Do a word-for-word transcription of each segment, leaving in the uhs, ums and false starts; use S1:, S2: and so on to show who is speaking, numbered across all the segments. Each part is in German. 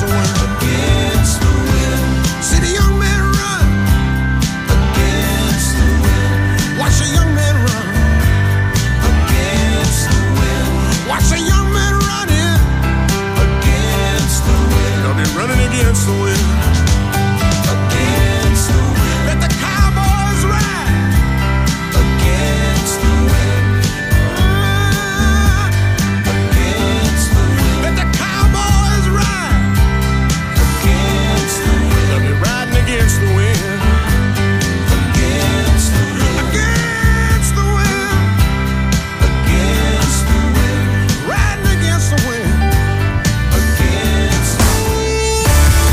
S1: the wind. Against the wind. See the young man run. Against the wind. Watch the young man run. Against the wind. Watch the young man running. Against the wind. They'll be running against the wind. Against the wind. Let the cowboys ride. Against the wind. Against the wind. Let the cowboys ride. Against the wind. They'll be riding against the wind. Against the wind. Against the wind. Against the wind. Riding against the wind. Against the wind.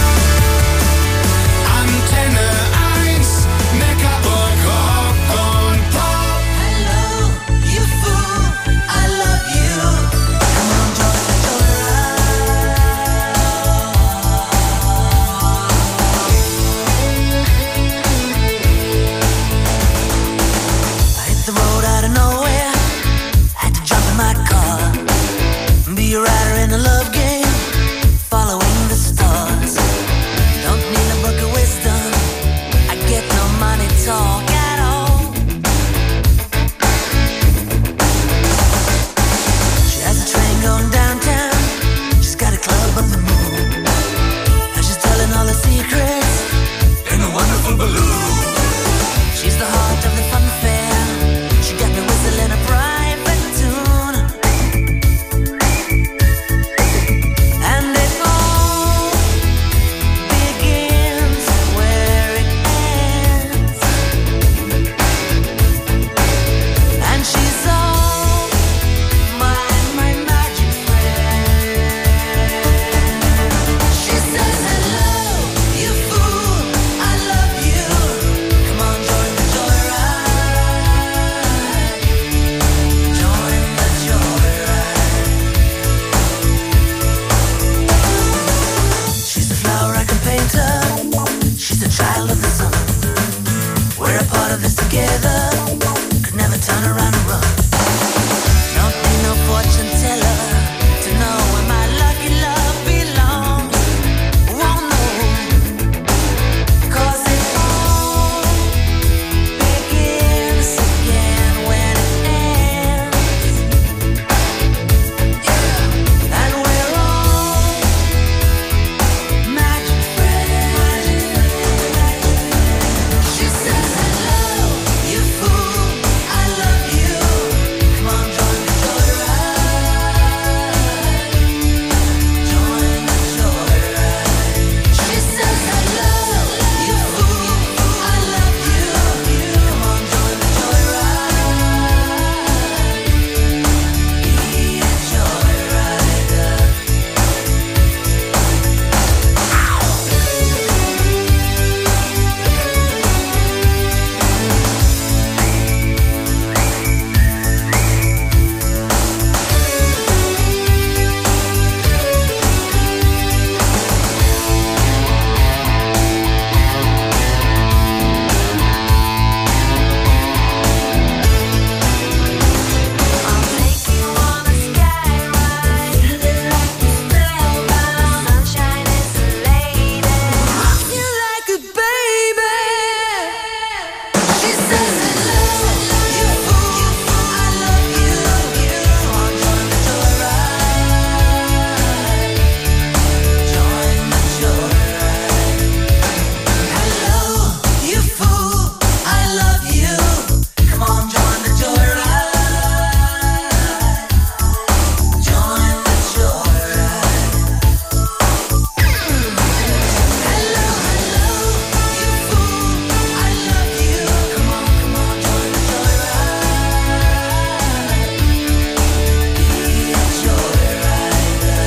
S1: Antenne eins, Neckarburg Rock und Pop.
S2: Hello, you fool, I love you. Come on, Georgia, Georgia. I hit the road out of nowhere. Had to jump in my car. Be a rider in a love game, following the stars. Don't need a book of wisdom. I get no money talk at all. She has a train going downtown. She's got a club on the moon. And she's telling all her secrets in a wonderful balloon. She's the heart of the fun fair. She got me whistling a private tune. And it all begins where it ends. And she's all my, my magic friend. She says, hello, you fool, I love you. Come on, join the joyride. Join the joyride. She's a flower I can paint her. She's a child of the sun. We're a part of this together. Could never turn around and run. Don't need no fortune teller to know where my lucky love belongs. Won't know, 'cause it all begins again when it ends. Yeah, and we're all magic friends. She says, hello, you fool, I love you. Come on, join the joyride. Join the joyride. She says, hello, you fool, I love you. Come on, join the joyride. Be a joyrider. I'll take you on a sky ride. The light is spellbound. Sunshine is a lady. Rock you like a baby. She says, hello, you fool, I love you. Come on, join the joyride. Join the joyride. Hello, you fool, I love you. Come on, join the joyride. Join the joyride. Hello, hello, you fool, I love you. Come on, come on, join the joyride. Be a joyrider.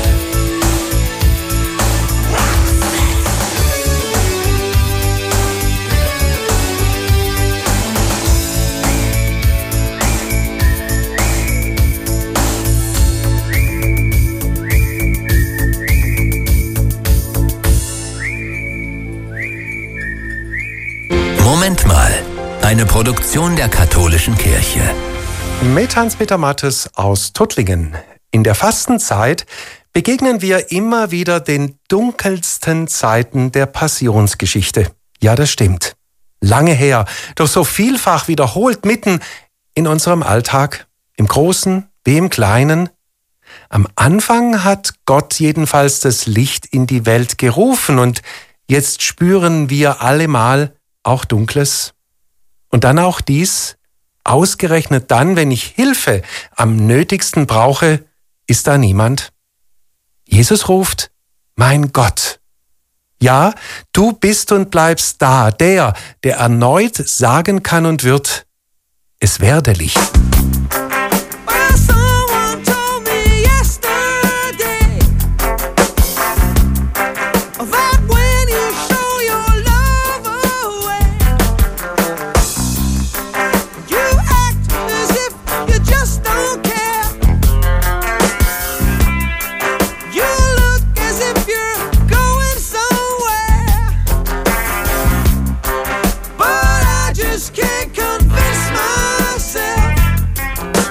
S3: Moment mal. Eine Produktion der katholischen Kirche.
S4: Mit Hans-Peter Mattes aus Tuttlingen. In der Fastenzeit begegnen wir immer wieder den dunkelsten Zeiten der Passionsgeschichte. Ja, das stimmt. Lange her, doch so vielfach wiederholt mitten in unserem Alltag, im Großen wie im Kleinen. Am Anfang hat Gott jedenfalls das Licht in die Welt gerufen und jetzt spüren wir allemal auch Dunkles. Und dann auch dies, ausgerechnet dann, wenn ich Hilfe am nötigsten brauche, ist da niemand. Jesus ruft, mein Gott. Ja, du bist und bleibst da, der, der erneut sagen kann und wird, es werde Licht.
S1: Well, someone told me yesterday that when you show your love away, you act as if you just don't care. You look as if you're going somewhere, but I just can't convince myself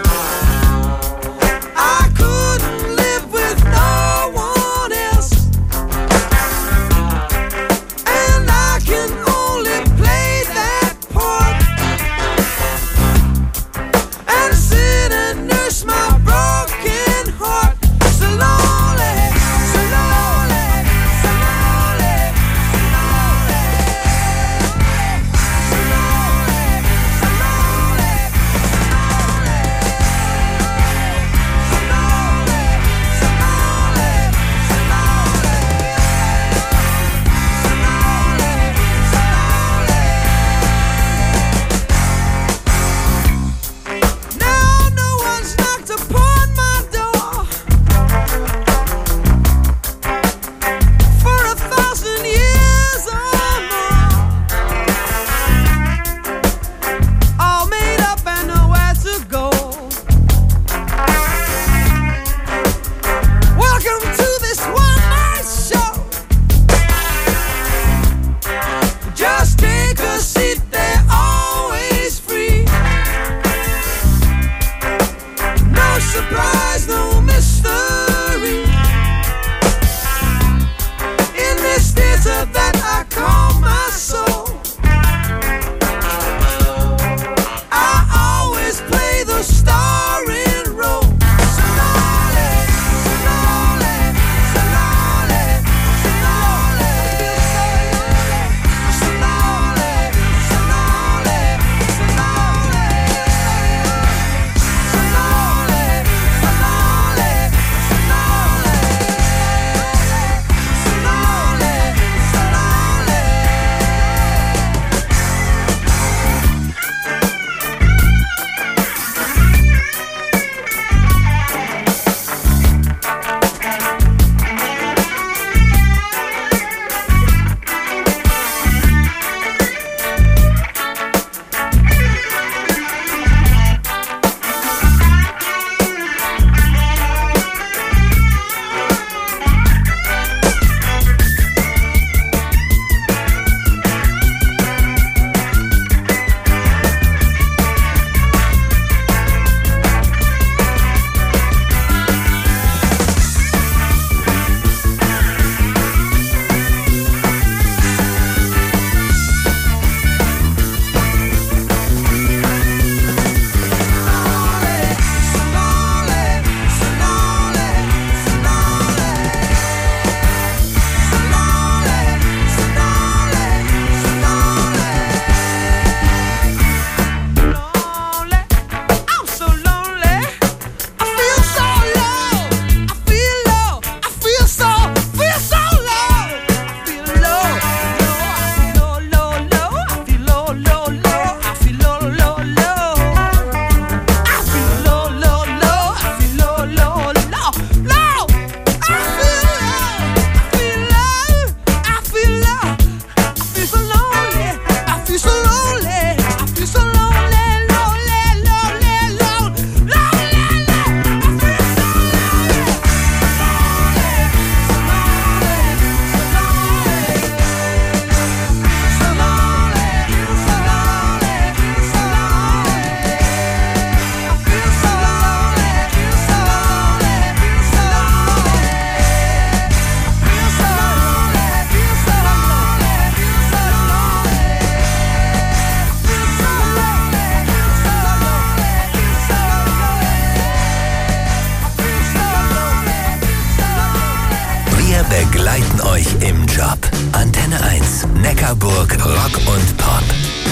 S3: begleiten euch im Job. Antenne eins, Neckarburg Rock und Pop.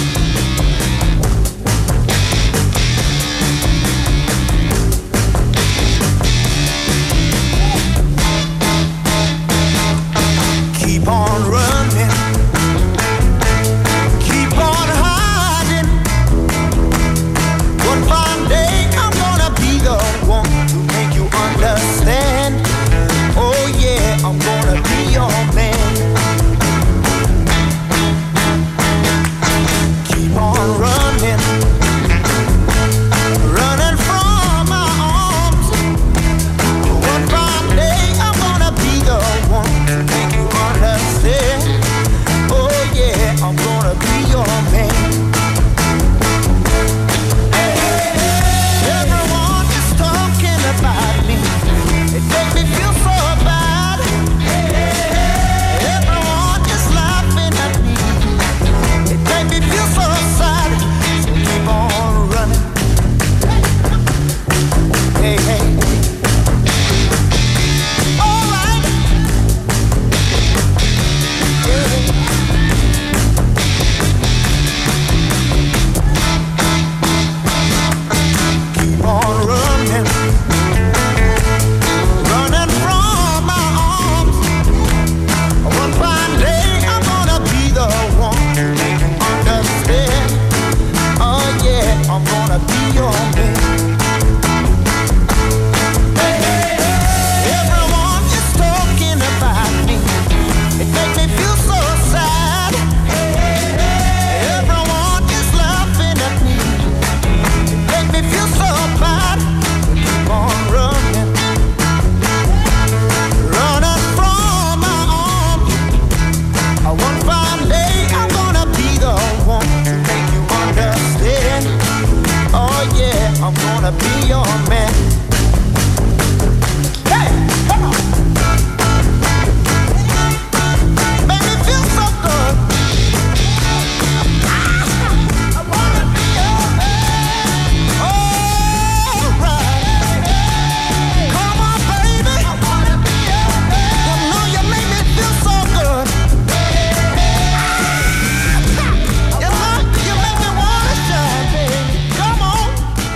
S1: Keep on running, keep on hiding. One fine day I'm gonna be the one to make you understand. Oh yeah, I'm gonna be your man. Keep on running, running from my arms. One fine day I'm gonna be the one to make you understand. Oh yeah, I'm gonna be your man. Everyone is talking about me. It makes me feel so bad. Everyone is laughing at me. It makes me feel so sad. So keep on running. Hey, hey. All right. Yeah. Keep on running, running from my arms. One fine day I'm gonna be the one to make you understand. Oh yeah, I'm gonna be your man. Everyone is talking about me. It makes me feel so sad. Everyone is laughing at me. It makes me feel so bad. Keep on running, running from my arms. One fine day I'm gonna be the one to make you understand. Oh yeah, I'm gonna be your man. Hey, come on. Make me feel so good. I wanna be your man. All right. Come on, baby. I wanna be your man. You know you make me feel so good. You know you make me wanna shine, baby. Come on.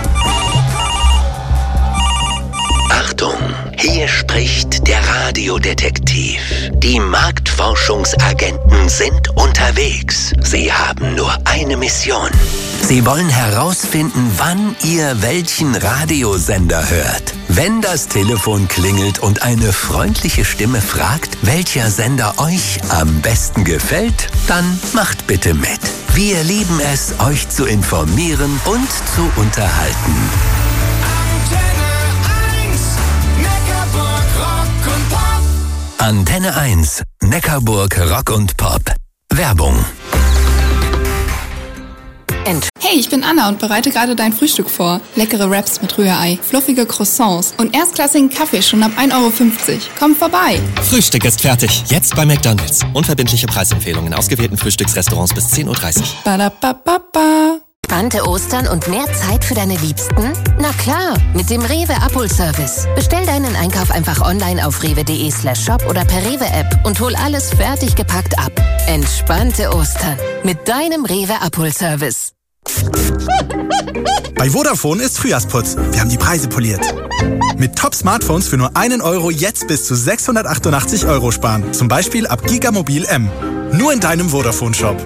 S3: Achtung, hier spricht der Radiodetektiv. Die Marktforschungsagenten sind unterwegs. Sie haben nur eine Mission. Sie wollen herausfinden, wann ihr welchen Radiosender hört. Wenn das Telefon klingelt und eine freundliche Stimme fragt, welcher Sender euch am besten gefällt, dann macht bitte mit. Wir lieben es, euch zu informieren und zu unterhalten. Antenne eins, Neckarburg Rock und Pop. Werbung.
S5: Hey, ich bin Anna und bereite gerade dein Frühstück vor. Leckere Wraps mit Rührei, fluffige Croissants und erstklassigen Kaffee schon ab ein Euro fünfzig. Komm vorbei.
S6: Frühstück ist fertig. Jetzt bei McDonald's. Unverbindliche Preisempfehlungen in ausgewählten Frühstücksrestaurants bis zehn Uhr dreißig.
S5: Badabababa.
S7: Spannte Ostern und mehr Zeit für deine Liebsten? Na klar, mit dem Rewe Abholservice. Bestell deinen Einkauf einfach online auf rewe.de slash shop oder per Rewe-App und hol alles fertig gepackt ab. Entspannte Ostern mit deinem Rewe Abholservice.
S8: Bei Vodafone ist Frühjahrsputz. Wir haben die Preise poliert. Mit Top-Smartphones für nur einen Euro jetzt bis zu sechshundertachtundachtzig Euro sparen. Zum Beispiel ab Gigamobil M. Nur in deinem Vodafone-Shop.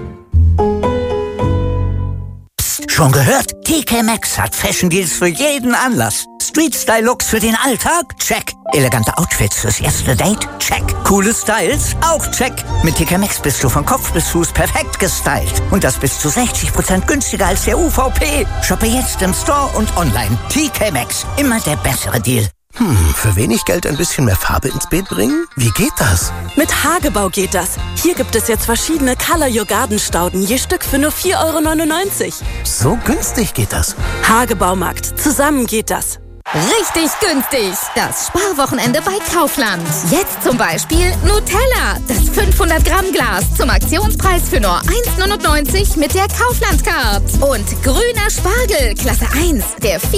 S9: Schon gehört? T K Maxx hat Fashion Deals für jeden Anlass. Street-Style-Looks für den Alltag? Check. Elegante Outfits fürs erste Date? Check. Coole Styles? Auch check. Mit T K Maxx bist du von Kopf bis Fuß perfekt gestylt. Und das bis zu sechzig Prozent günstiger als der U V P. Shoppe jetzt im Store und online. T K Maxx. Immer der bessere Deal.
S10: Hm, für wenig Geld ein bisschen mehr Farbe ins Beet bringen? Wie geht das?
S11: Mit Hagebau geht das. Hier gibt es jetzt verschiedene Color Your Garden Stauden, je Stück für nur vier Euro neunundneunzig.
S10: So günstig geht das.
S11: Hagebaumarkt. Zusammen geht das.
S12: Richtig günstig. Das Sparwochenende bei Kaufland. Jetzt zum Beispiel Nutella. Das fünfhundert Gramm Glas zum Aktionspreis für nur eins neunundneunzig mit der Kaufland-Card. Und grüner Spargel, Klasse eins. Der